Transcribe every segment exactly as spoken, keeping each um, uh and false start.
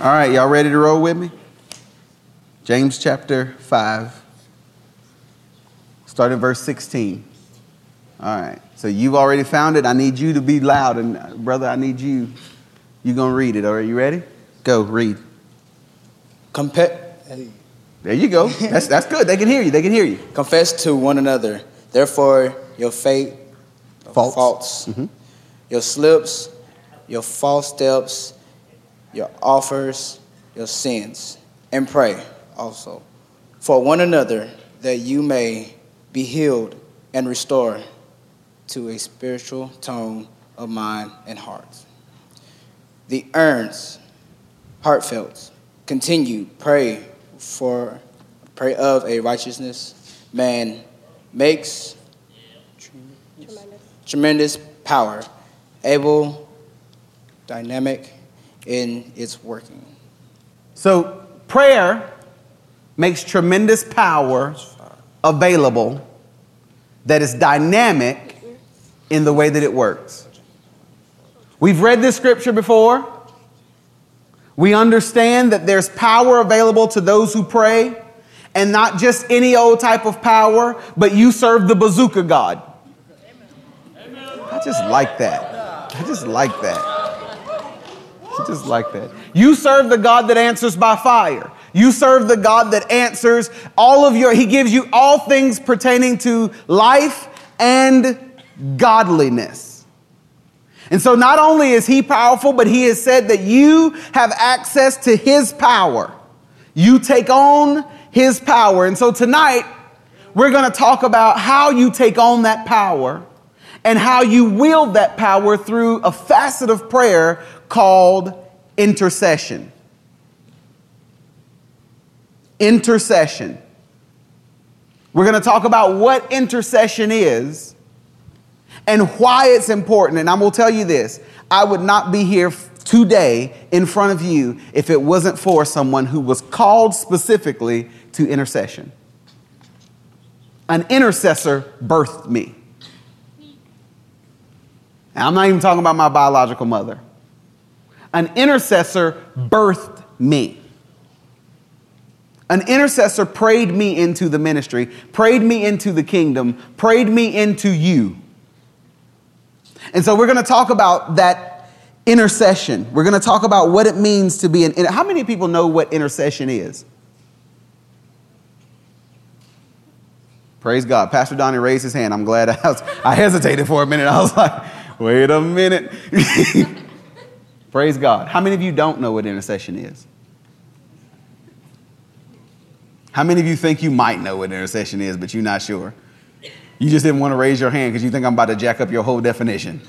All right, y'all ready to roll with me? James chapter five, start at verse sixteen. All right, so you've already found it. I need you to be loud, and uh, brother, I need you. You're going to read it. All right, you ready? Go, read. Compa- there you go. That's, that's good. They can hear you. They can hear you. Confess to one another, therefore, your faith, Faults. faults Mm-hmm. your slips, your false steps, your offers, your sins, and pray also for one another that you may be healed and restored to a spiritual tone of mind and heart. The earnest, heartfelt, continue pray for pray of a righteousness man makes tremendous, tremendous power, able, dynamic in its working. So prayer makes tremendous power available that is dynamic in the way that it works. We've read this scripture before. We understand that there's power available to those who pray, and not just any old type of power, but you serve the bazooka God. I just like that. I just like that. I just like that. You serve the God that answers by fire. You serve the God that answers all of your, he gives you all things pertaining to life and godliness. And so not only is he powerful, but he has said that you have access to his power. You take on his power. And so tonight, we're going to talk about how you take on that power and how you wield that power through a facet of prayer called intercession. Intercession. We're going to talk about what intercession is and why it's important. And I will tell you this, I would not be here today in front of you if it wasn't for someone who was called specifically to intercession. An intercessor birthed me. And I'm not even talking about my biological mother. An intercessor birthed me. An intercessor prayed me into the ministry, prayed me into the kingdom, prayed me into you. And so we're going to talk about that intercession. We're going to talk about what it means to be an inter- How many people know what intercession is? Praise God. Pastor Donnie raised his hand. I'm glad I, was, I hesitated for a minute. I was like, wait a minute. Praise God. How many of you don't know what intercession is? How many of you think you might know what intercession is, but you're not sure? You just didn't want to raise your hand because you think I'm about to jack up your whole definition.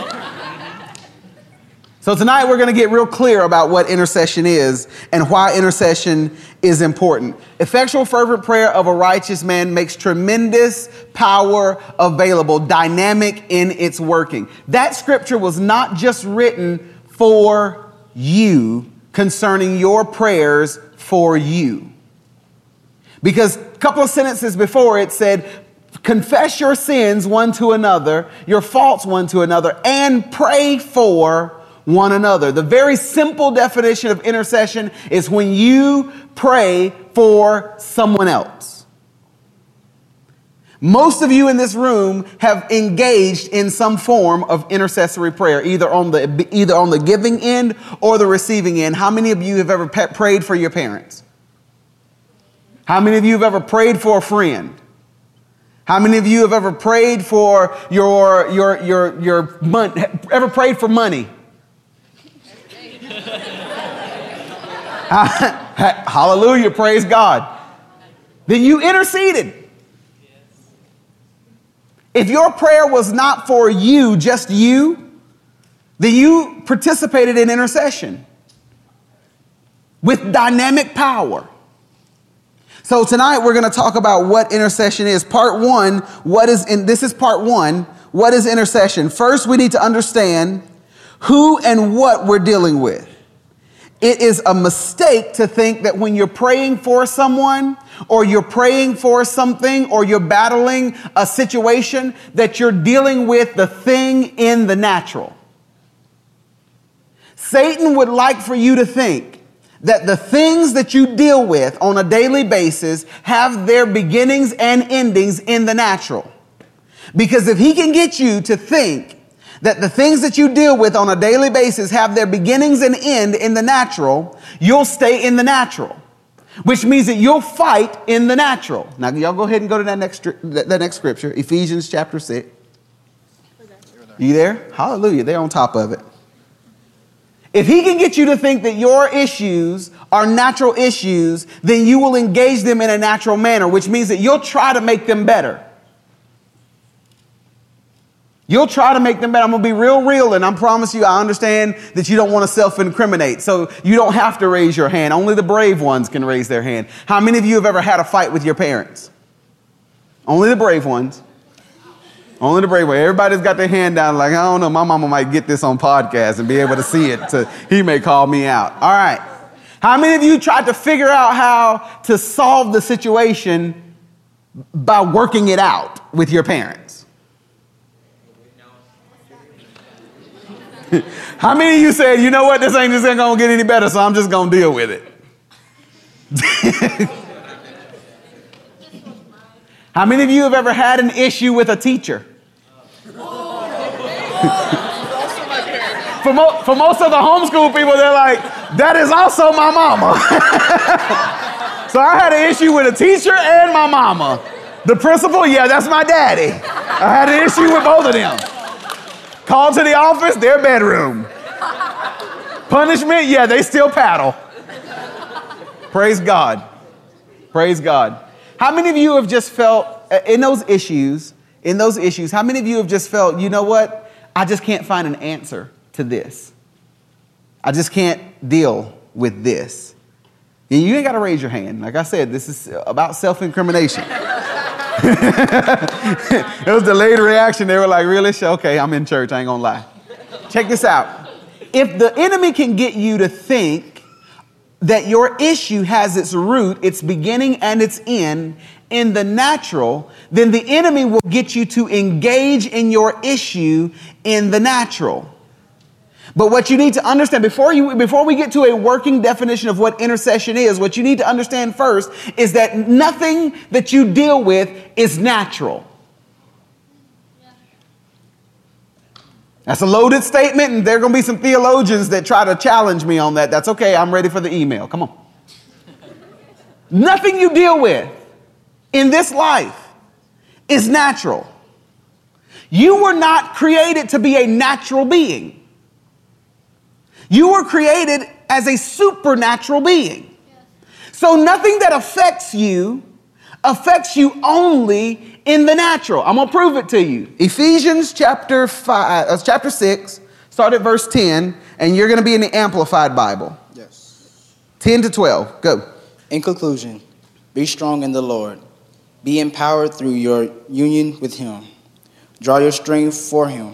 So tonight we're going to get real clear about what intercession is and why intercession is important. Effectual fervent prayer of a righteous man makes tremendous power available, dynamic in its working. That scripture was not just written for you concerning your prayers for you. Because a couple of sentences before it said, confess your sins one to another, your faults one to another, and pray for one another. The very simple definition of intercession is when you pray for someone else. Most of you in this room have engaged in some form of intercessory prayer, either on the either on the giving end or the receiving end. How many of you have ever pe- prayed for your parents? How many of you have ever prayed for a friend? How many of you have ever prayed for your your your your money? Ever prayed for money? Hallelujah, praise God. Then you interceded. If your prayer was not for you, just you, then you participated in intercession with dynamic power. So tonight we're going to talk about what intercession is. Part one, what is in this is part one. What is intercession? First, we need to understand who and what we're dealing with. It is a mistake to think that when you're praying for someone or you're praying for something or you're battling a situation that you're dealing with the thing in the natural. Satan would like for you to think that the things that you deal with on a daily basis have their beginnings and endings in the natural. Because if he can get you to think that the things that you deal with on a daily basis have their beginnings and end in the natural, you'll stay in the natural, which means that you'll fight in the natural. Now, y'all go ahead and go to that next, that next scripture, Ephesians chapter six. You there? Hallelujah. They're on top of it. If he can get you to think that your issues are natural issues, then you will engage them in a natural manner, which means that you'll try to make them better. You'll try to make them better. I'm going to be real, real, and I promise you, I understand that you don't want to self-incriminate, so you don't have to raise your hand. Only the brave ones can raise their hand. How many of you have ever had a fight with your parents? Only the brave ones. Only the brave ones. Everybody's got their hand down like, I don't know, my mama might get this on podcast and be able to see it, so he may call me out. All right. How many of you tried to figure out how to solve the situation by working it out with your parents? How many of you said, you know what, this ain't just ain't gonna get any better, so I'm just gonna deal with it? How many of you have ever had an issue with a teacher? for, mo- for most of the homeschool people, they're like, that is also my mama. So I had an issue with a teacher and my mama. The principal, yeah, that's my daddy. I had an issue with both of them. Called to the office, their bedroom. Punishment, yeah, they still paddle. Praise God. Praise God. How many of you have just felt, in those issues, in those issues, how many of you have just felt, you know what? I just can't find an answer to this. I just can't deal with this. And you ain't got to raise your hand. Like I said, this is about self-incrimination. It was delayed reaction. They were like, really? Okay, I'm in church. I ain't gonna lie. Check this out. If the enemy can get you to think that your issue has its root, its beginning, and its end in the natural, then the enemy will get you to engage in your issue in the natural. But what you need to understand, before you, before we get to a working definition of what intercession is, what you need to understand first is that nothing that you deal with is natural. That's a loaded statement, and there are going to be some theologians that try to challenge me on that. That's okay. I'm ready for the email. Come on. Nothing you deal with in this life is natural. You were not created to be a natural being. You were created as a supernatural being. So nothing that affects you affects you only in the natural. I'm going to prove it to you. Ephesians chapter five, uh, chapter six, start at verse ten, and you're going to be in the Amplified Bible. Yes. ten to twelve. Go. In conclusion, be strong in the Lord. Be empowered through your union with him. Draw your strength for him.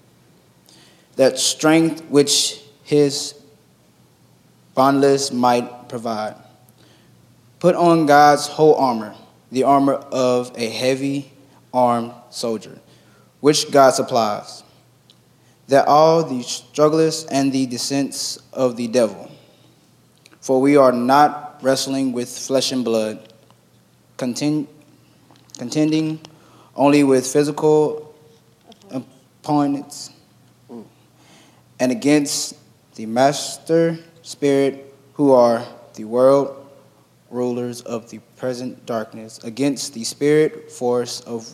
That strength which his boundless might provide. Put on God's whole armor, the armor of a heavy armed soldier, which God supplies, that all the struggles and the descents of the devil. For we are not wrestling with flesh and blood, contend, contending only with physical opponents and against the master spirit, who are the world rulers of the present darkness, against the spirit force of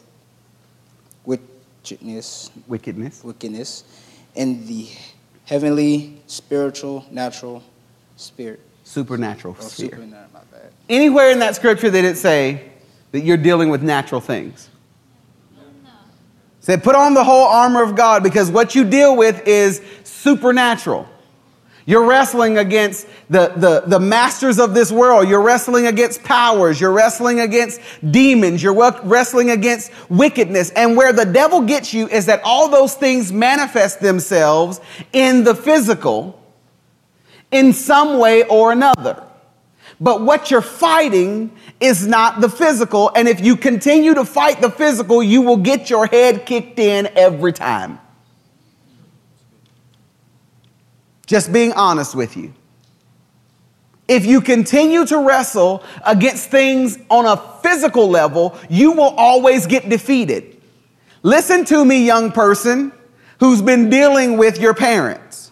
wickedness, Wickedness. wickedness in the heavenly, spiritual, natural spirit. Supernatural Oh, sphere. supernatural, my bad. Anywhere in that scripture did it say that you're dealing with natural things? No. Said put on the whole armor of God, because what you deal with is supernatural. You're wrestling against the, the, the masters of this world. You're wrestling against powers. You're wrestling against demons. You're wrestling against wickedness. And where the devil gets you is that all those things manifest themselves in the physical in some way or another. But what you're fighting is not the physical. And if you continue to fight the physical, you will get your head kicked in every time. Just being honest with you. If you continue to wrestle against things on a physical level, you will always get defeated. Listen to me, young person who's been dealing with your parents.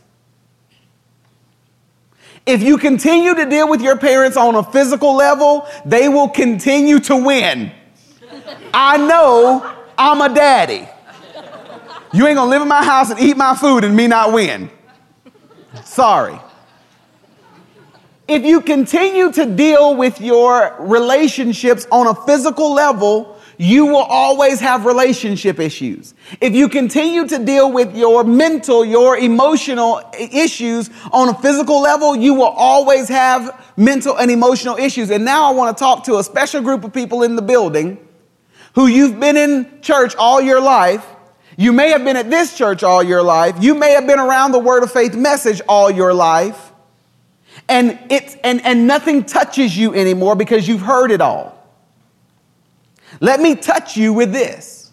If you continue to deal with your parents on a physical level, they will continue to win. I know I'm a daddy. You ain't gonna live in my house and eat my food and me not win. Sorry. If you continue to deal with your relationships on a physical level, you will always have relationship issues. If you continue to deal with your mental, your emotional issues on a physical level, you will always have mental and emotional issues. And now I want to talk to a special group of people in the building who you've been in church all your life. You may have been at this church all your life. You may have been around the Word of Faith message all your life. And it's and, and nothing touches you anymore because you've heard it all. Let me touch you with this.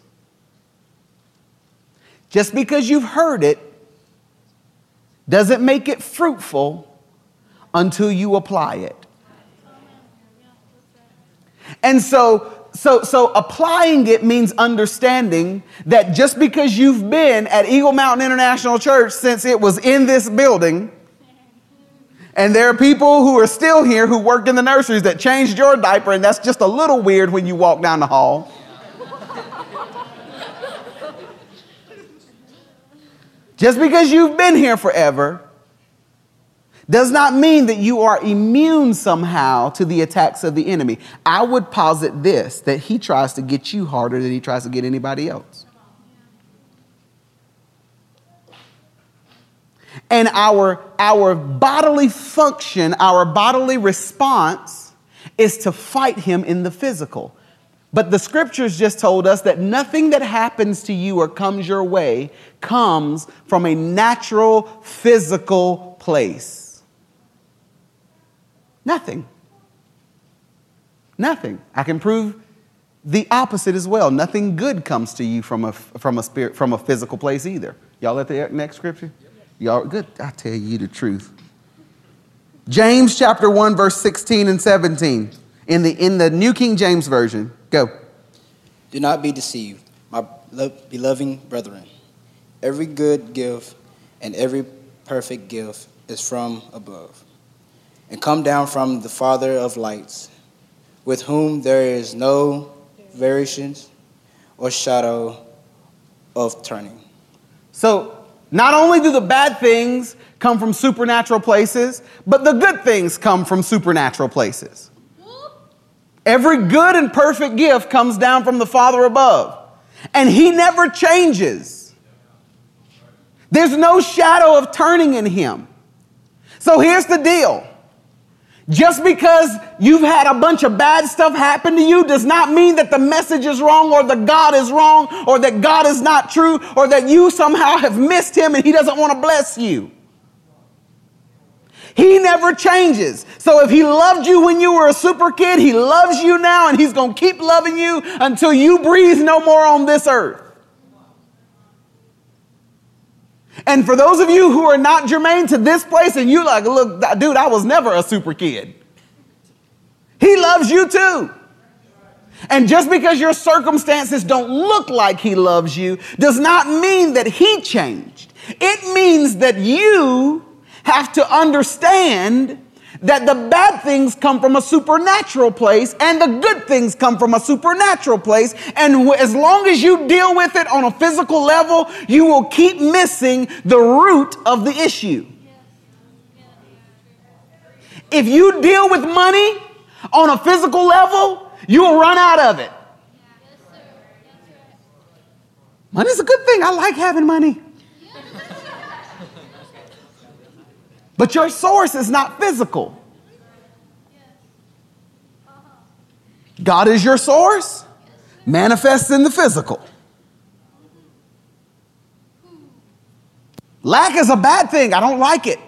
Just because you've heard it doesn't make it fruitful until you apply it. And so, so, so applying it means understanding that just because you've been at Eagle Mountain International Church since it was in this building, and there are people who are still here who worked in the nurseries that changed your diaper, and that's just a little weird when you walk down the hall. Just because you've been here forever does not mean that you are immune somehow to the attacks of the enemy. I would posit this, that he tries to get you harder than he tries to get anybody else. And our, our bodily function, our bodily response is to fight him in the physical. But the scriptures just told us that nothing that happens to you or comes your way comes from a natural, physical place. Nothing. Nothing. I can prove the opposite as well. Nothing good comes to you from a, from a spirit, from a physical place either. Y'all at the next scripture? Y'all good? I tell you the truth. James chapter one, verse sixteen and seventeen. In the, in the New King James Version. Go. Do not be deceived, my beloved brethren. Every good gift and every perfect gift is from above, and come down from the Father of lights, with whom there is no variations or shadow of turning. So, not only do the bad things come from supernatural places, but the good things come from supernatural places. Every good and perfect gift comes down from the Father above, and he never changes. There's no shadow of turning in him. So here's the deal. Just because you've had a bunch of bad stuff happen to you does not mean that the message is wrong or that God is wrong or that God is not true or that you somehow have missed him and he doesn't want to bless you. He never changes. So if he loved you when you were a super kid, he loves you now and he's going to keep loving you until you breathe no more on this earth. And for those of you who are not germane to this place and you like, look, dude, I was never a super kid. He loves you too. And just because your circumstances don't look like he loves you does not mean that he changed. It means that you have to understand that the bad things come from a supernatural place and the good things come from a supernatural place. And as long as you deal with it on a physical level, you will keep missing the root of the issue. If you deal with money on a physical level, you will run out of it. Money's a good thing. I like having money. But your source is not physical. God is your source, manifests in the physical. Lack is a bad thing. I don't like it.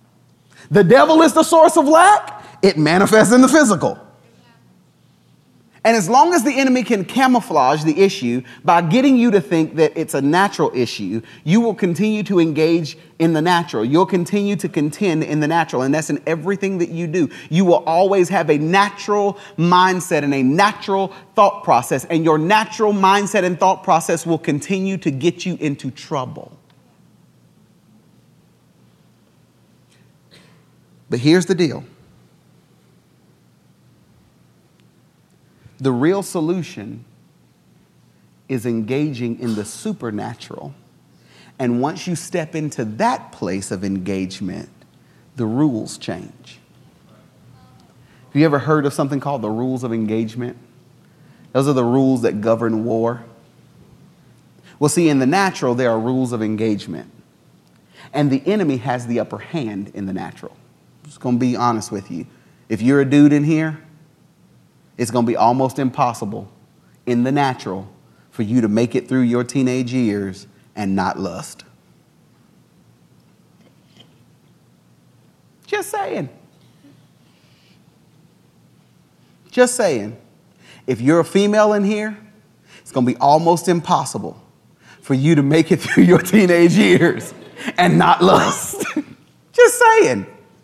The devil is the source of lack. It manifests in the physical. And as long as the enemy can camouflage the issue by getting you to think that it's a natural issue, you will continue to engage in the natural. You'll continue to contend in the natural. And that's in everything that you do. You will always have a natural mindset and a natural thought process. And your natural mindset and thought process will continue to get you into trouble. But here's the deal. The real solution is engaging in the supernatural. And once you step into that place of engagement, the rules change. Have you ever heard of something called the rules of engagement? Those are the rules that govern war. Well, see, in the natural, there are rules of engagement. And the enemy has the upper hand in the natural. I'm just going to be honest with you. If you're a dude in here, it's going to be almost impossible in the natural for you to make it through your teenage years and not lust. Just saying. Just saying. If you're a female in here, it's going to be almost impossible for you to make it through your teenage years and not lust. Just saying.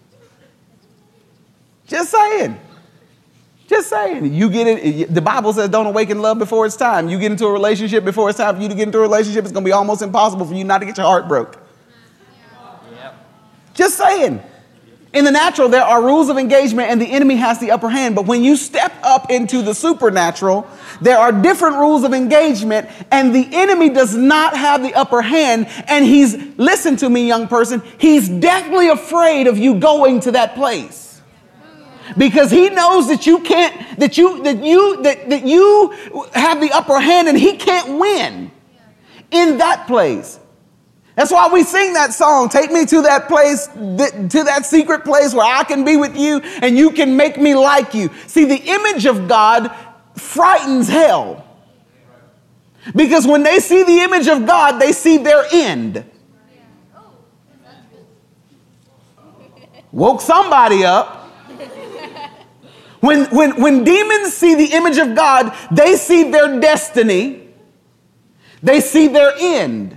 Just saying. Just saying. You get it. The Bible says don't awaken love before it's time. You get into a relationship before it's time for you to get into a relationship. It's going to be almost impossible for you not to get your heart broke. Yep. Just saying. In the natural, there are rules of engagement and the enemy has the upper hand. But when you step up into the supernatural, there are different rules of engagement and the enemy does not have the upper hand. And he's, listen to me, young person, he's deathly afraid of you going to that place. Because he knows that you can't, that you, that you, that, that you have the upper hand and he can't win in that place. That's why we sing that song, take me to that place, th- to that secret place where I can be with you and you can make me like you. See, the image of God frightens hell. Because when they see the image of God, they see their end. Woke somebody up. When, when, when demons see the image of God, they see their destiny. They see their end.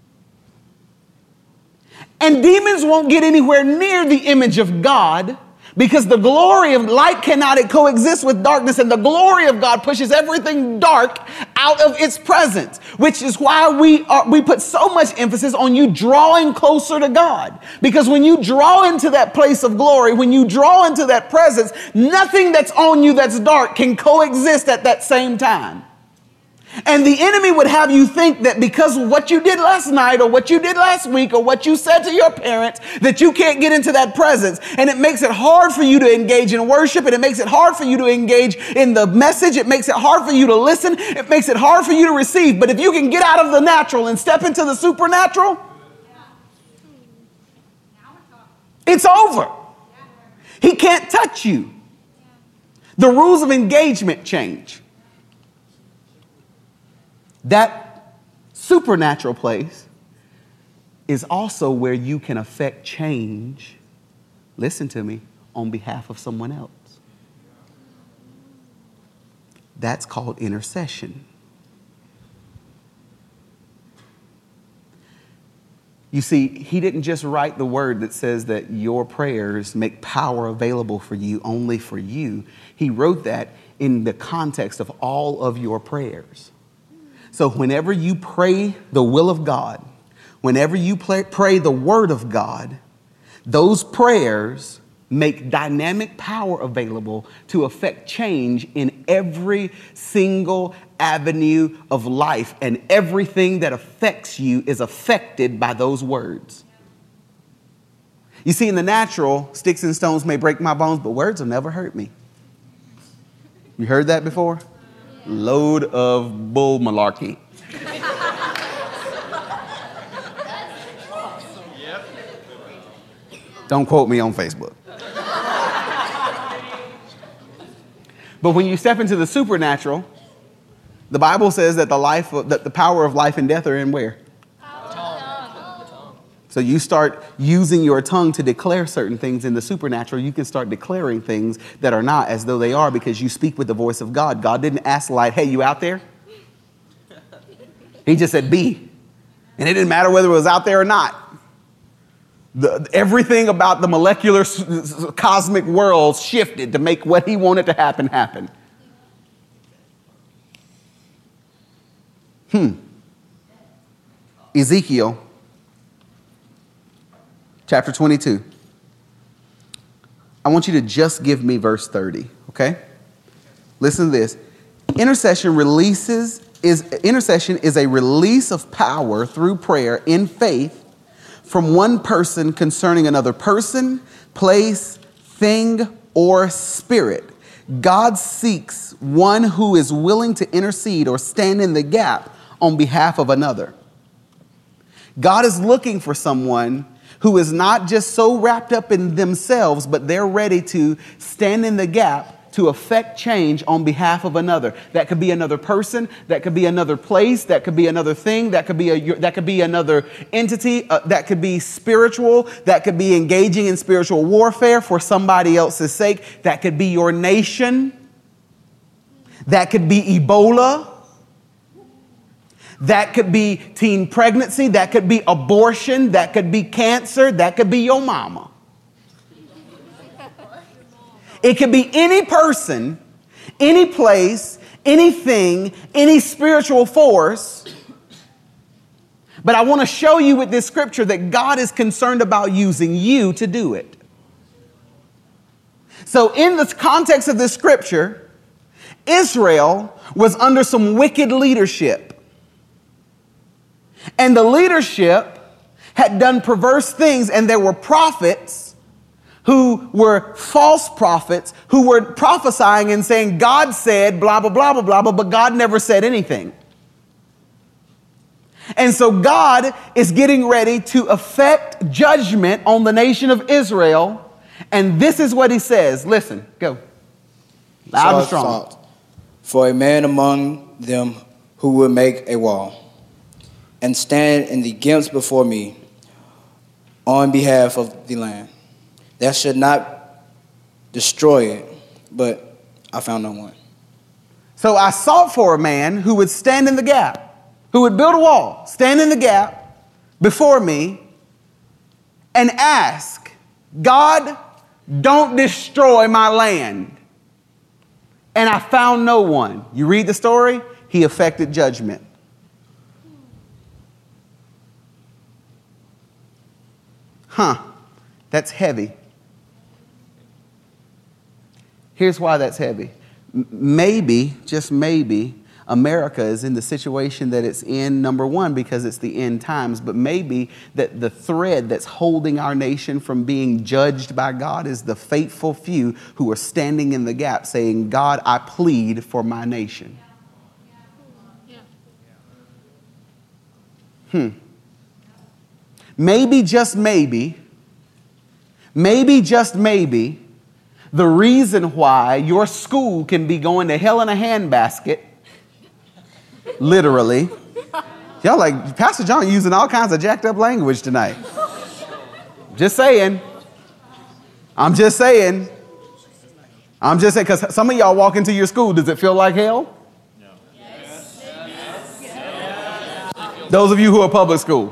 And demons won't get anywhere near the image of God because the glory of light cannot coexist with darkness, and the glory of God pushes everything dark out of its presence, which is why we are, we put so much emphasis on you drawing closer to God. Because when you draw into that place of glory, when you draw into that presence, nothing that's on you that's dark can coexist at that same time. And the enemy would have you think that because of what you did last night or what you did last week or what you said to your parents, that you can't get into that presence. And it makes it hard for you to engage in worship, and it makes it hard for you to engage in the message. It makes it hard for you to listen. It makes it hard for you to receive. But if you can get out of the natural and step into the supernatural, it's over. He can't touch you. The rules of engagement change. That supernatural place is also where you can affect change, listen to me, on behalf of someone else. That's called intercession. You see, he didn't just write the word that says that your prayers make power available for you, only for you. He wrote that in the context of all of your prayers. So whenever you pray the will of God, whenever you pray, pray the word of God, those prayers make dynamic power available to affect change in every single avenue of life. And everything that affects you is affected by those words. You see, in the natural, sticks and stones may break my bones, but words will never hurt me. You heard that before? Load of bull malarkey. Don't quote me on Facebook. But when you step into the supernatural, the Bible says that the life, of, that the power of life and death are in where? So you start using your tongue to declare certain things in the supernatural. You can start declaring things that are not as though they are because you speak with the voice of God. God didn't ask light, hey, you out there? He just said be. And it didn't matter whether it was out there or not. The, everything about the molecular s- s- cosmic world shifted to make what he wanted to happen happen. Hmm. Ezekiel chapter twenty-two. I want you to just give me verse thirty, okay? Listen to this. Intercession releases is intercession is a release of power through prayer in faith from one person concerning another person, place, thing, or spirit. God seeks one who is willing to intercede or stand in the gap on behalf of another. God is looking for someone who is not just so wrapped up in themselves, but they're ready to stand in the gap to affect change on behalf of another. That could be another person, that could be another place, that could be another thing, that could be a that could be another entity, uh, that could be spiritual, that could be engaging in spiritual warfare for somebody else's sake, that could be your nation, that could be Ebola, that could be teen pregnancy, that could be abortion, that could be cancer, that could be your mama. It could be any person, any place, anything, any spiritual force. But I want to show you with this scripture that God is concerned about using you to do it. So in the context of this scripture, Israel was under some wicked leadership. And the leadership had done perverse things, and there were prophets who were false prophets who were prophesying and saying, God said blah, blah, blah, blah, blah, but God never said anything. And so God is getting ready to effect judgment on the nation of Israel. And this is what he says. Listen, go. Loud and strong. For a man among them who will make a wall and stand in the gaps before me on behalf of the land, that should not destroy it, but I found no one. So I sought for a man who would stand in the gap, who would build a wall, stand in the gap before me and ask, God, don't destroy my land. And I found no one. You read the story, he effected judgment. Huh, that's heavy. Here's why that's heavy. M- maybe, just maybe, America is in the situation that it's in, number one, because it's the end times, but maybe that the thread that's holding our nation from being judged by God is the faithful few who are standing in the gap saying, God, I plead for my nation. Hmm. Maybe, just maybe, maybe, just maybe, the reason why your school can be going to hell in a handbasket, literally. Y'all like, Pastor John using all kinds of jacked up language tonight. Just saying. I'm just saying. I'm just saying, because some of y'all walk into your school, does it feel like hell? No. Yes. Yes. Those of you who are public school.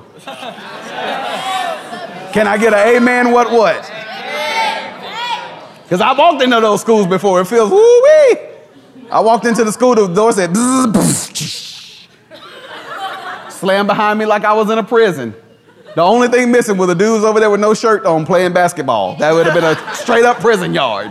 Can I get an amen, what, what? Because I walked into those schools before. It feels woo-wee. I walked into the school, the door said, bzz, bzz, slammed behind me like I was in a prison. The only thing missing was the dudes over there with no shirt on playing basketball. That would have been a straight up prison yard.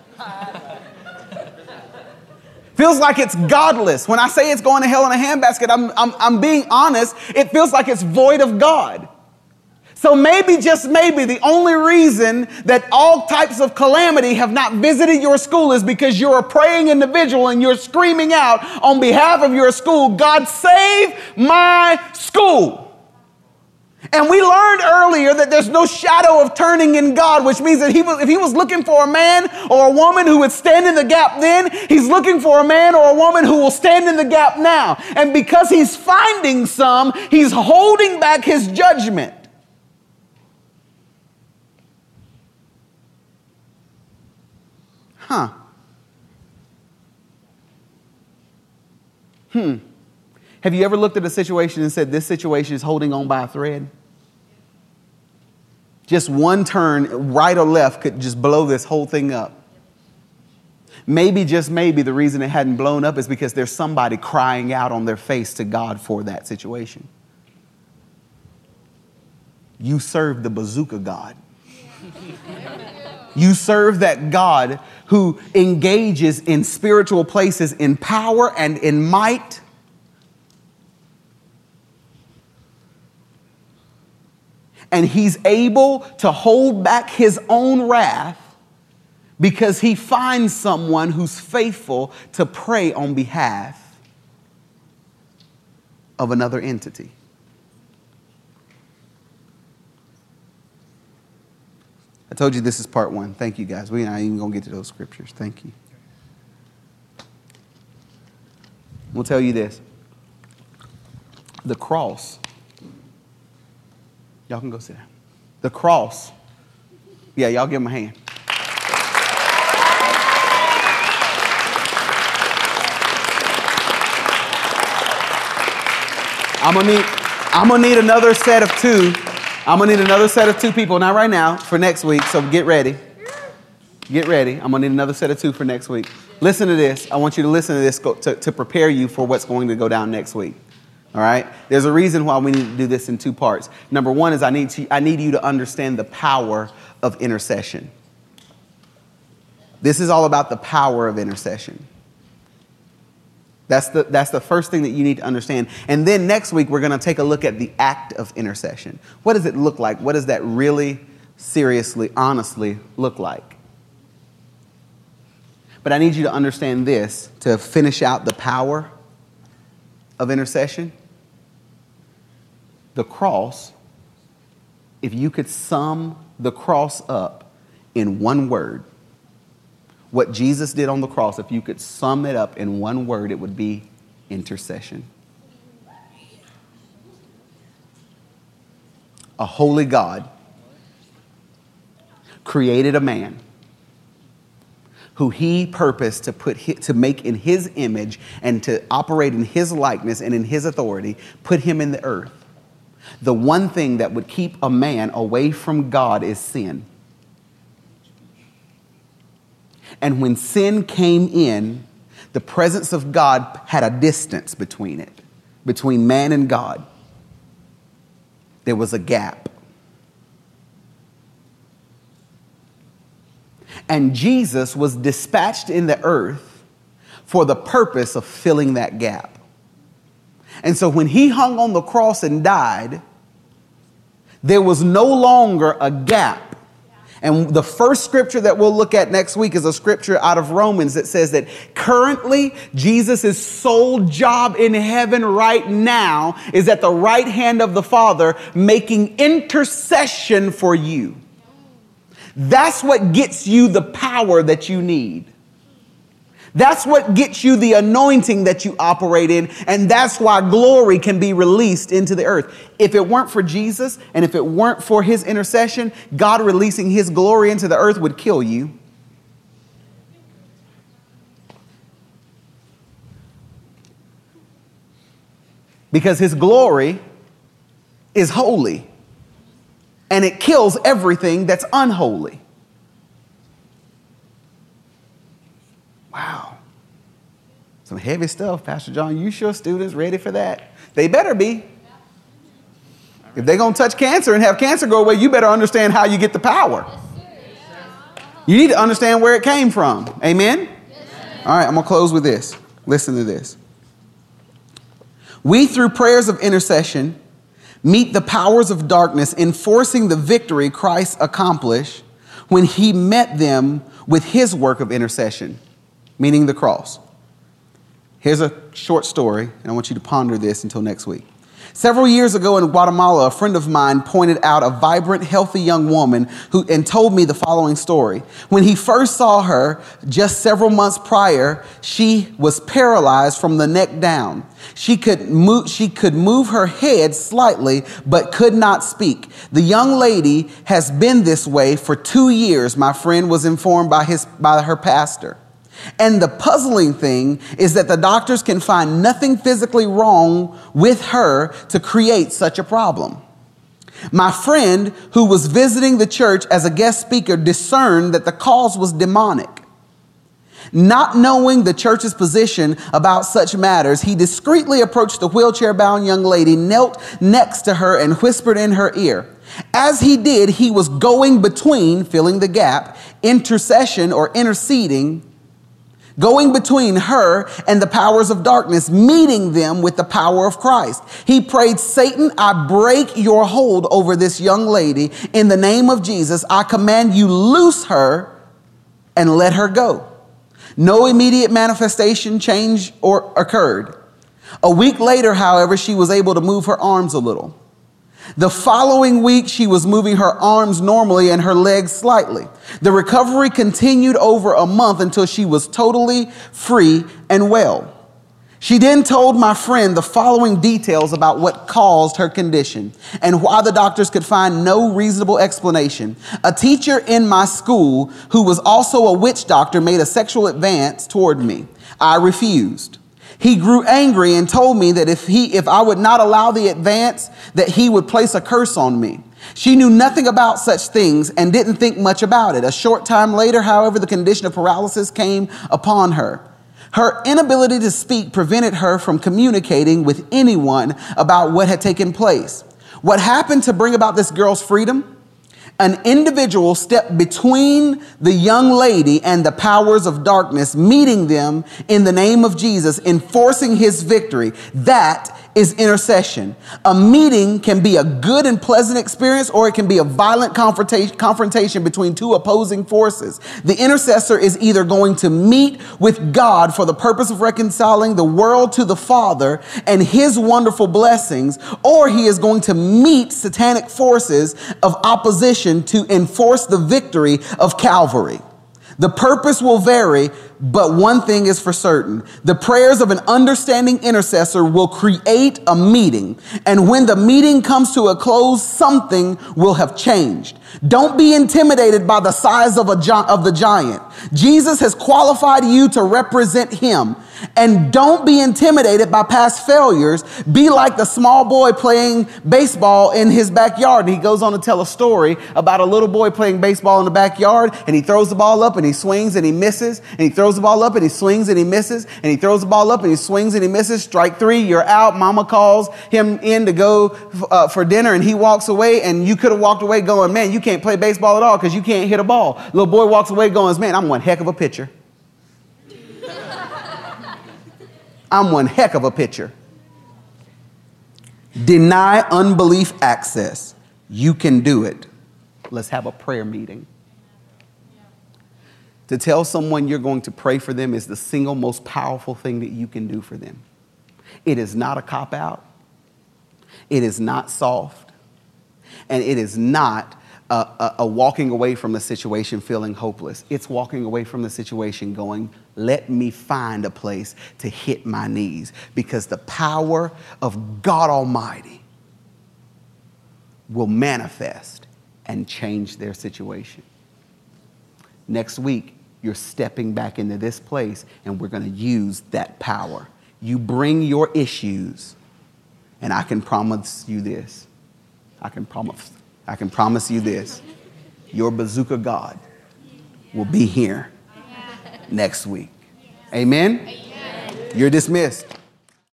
Feels like it's godless. When I say it's going to hell in a handbasket, I'm, I'm, I'm being honest. It feels like it's void of God. So maybe, just maybe, the only reason that all types of calamity have not visited your school is because you're a praying individual and you're screaming out on behalf of your school, God, save my school. And we learned earlier that there's no shadow of turning in God, which means that he was, if he was looking for a man or a woman who would stand in the gap then, he's looking for a man or a woman who will stand in the gap now. And because he's finding some, he's holding back his judgment. Huh. Hmm. Have you ever looked at a situation and said, this situation is holding on by a thread? Just one turn, right or left, could just blow this whole thing up. Maybe, just maybe, the reason it hadn't blown up is because there's somebody crying out on their face to God for that situation. You serve the bazooka God. You serve that God who engages in spiritual places in power and in might. And he's able to hold back his own wrath because he finds someone who's faithful to pray on behalf of another entity. I told you this is part one. Thank you, guys. We're not even going to get to those scriptures. Thank you. We'll tell you this. The cross. Y'all can go sit down. The cross. Yeah, y'all give him a hand. I'm gonna need, I'm gonna need another set of two. I'm gonna need another set of two people, not right now, for next week. So get ready. Get ready. I'm gonna need another set of two for next week. Listen to this. I want you to listen to this to, to prepare you for what's going to go down next week. All right. There's a reason why we need to do this in two parts. Number one is I need to, I need you to understand the power of intercession. This is all about the power of intercession. That's the, that's the first thing that you need to understand. And then next week, we're going to take a look at the act of intercession. What does it look like? What does that really, seriously, honestly look like? But I need you to understand this to finish out the power of intercession. The cross, if you could sum the cross up in one word, what Jesus did on the cross, if you could sum it up in one word, it would be intercession. A holy God created a man who he purposed to put to make in his image and to operate in his likeness and in his authority, put him in the earth. The one thing that would keep a man away from God is sin. And when sin came in, the presence of God had a distance between it, between man and God. There was a gap. And Jesus was dispatched in the earth for the purpose of filling that gap. And so when he hung on the cross and died, there was no longer a gap. And the first scripture that we'll look at next week is a scripture out of Romans that says that currently Jesus' sole job in heaven right now is at the right hand of the Father making intercession for you. That's what gets you the power that you need. That's what gets you the anointing that you operate in. And that's why glory can be released into the earth. If it weren't for Jesus and if it weren't for his intercession, God releasing his glory into the earth would kill you. Because his glory is holy. And it kills everything that's unholy. Wow. Some heavy stuff, Pastor John. You sure students ready for that? They better be. If they're going to touch cancer and have cancer go away, you better understand how you get the power. You need to understand where it came from. Amen? All right, I'm going to close with this. Listen to this. We, through prayers of intercession, meet the powers of darkness, enforcing the victory Christ accomplished when he met them with his work of intercession, meaning the cross. Here's a short story, and I want you to ponder this until next week. Several years ago in Guatemala, a friend of mine pointed out a vibrant, healthy young woman who and told me the following story. When he first saw her just several months prior, she was paralyzed from the neck down. She could move, she could move her head slightly, but could not speak. The young lady has been this way for two years, my friend was informed by his by her pastor. And the puzzling thing is that the doctors can find nothing physically wrong with her to create such a problem. My friend, who was visiting the church as a guest speaker, discerned that the cause was demonic. Not knowing the church's position about such matters, he discreetly approached the wheelchair-bound young lady, knelt next to her, and whispered in her ear. As he did, he was going between, filling the gap, intercession or interceding, going between her and the powers of darkness, meeting them with the power of Christ. He prayed, Satan, I break your hold over this young lady. In the name of Jesus, I command you, loose her and let her go. No immediate manifestation change or occurred. A week later, however, she was able to move her arms a little. The following week, she was moving her arms normally and her legs slightly. The recovery continued over a month until she was totally free and well. She then told my friend the following details about what caused her condition and why the doctors could find no reasonable explanation. A teacher in my school who was also a witch doctor made a sexual advance toward me. I refused. He grew angry and told me that if he, if I would not allow the advance, that he would place a curse on me. She knew nothing about such things and didn't think much about it. A short time later, however, the condition of paralysis came upon her. Her inability to speak prevented her from communicating with anyone about what had taken place. What happened to bring about this girl's freedom? An individual stepped between the young lady and the powers of darkness, meeting them in the name of Jesus, enforcing his victory. That is intercession. A meeting can be a good and pleasant experience, or it can be a violent confrontation, confrontation between two opposing forces. The intercessor is either going to meet with God for the purpose of reconciling the world to the Father and his wonderful blessings, or he is going to meet satanic forces of opposition to enforce the victory of Calvary. The purpose will vary, but one thing is for certain. The prayers of an understanding intercessor will create a meeting. And when the meeting comes to a close, something will have changed. Don't be intimidated by the size of, a gi- of the giant. Jesus has qualified you to represent him. And don't be intimidated by past failures. Be like the small boy playing baseball in his backyard. And he goes on to tell a story about a little boy playing baseball in the backyard, and he throws the ball up and he swings and he misses, and he throws the ball up and he swings and he misses, and he throws the ball up and he swings and he misses. Strike three, you're out. Mama calls him in to go uh, for dinner, and he walks away, and you could have walked away going, man, you can't play baseball at all because you can't hit a ball. Little boy walks away going, man, I'm one heck of a pitcher. I'm one heck of a pitcher. Deny unbelief access. You can do it. Let's have a prayer meeting. To tell someone you're going to pray for them is the single most powerful thing that you can do for them. It is not a cop-out. It is not soft. And it is not a, a, a walking away from the situation feeling hopeless. It's walking away from the situation going, let me find a place to hit my knees, because the power of God Almighty will manifest and change their situation. Next week, you're stepping back into this place, and we're going to use that power. You bring your issues, and I can promise you this. I can promise, I can promise you this. Your bazooka God will be here next week. Amen? Amen. You're dismissed.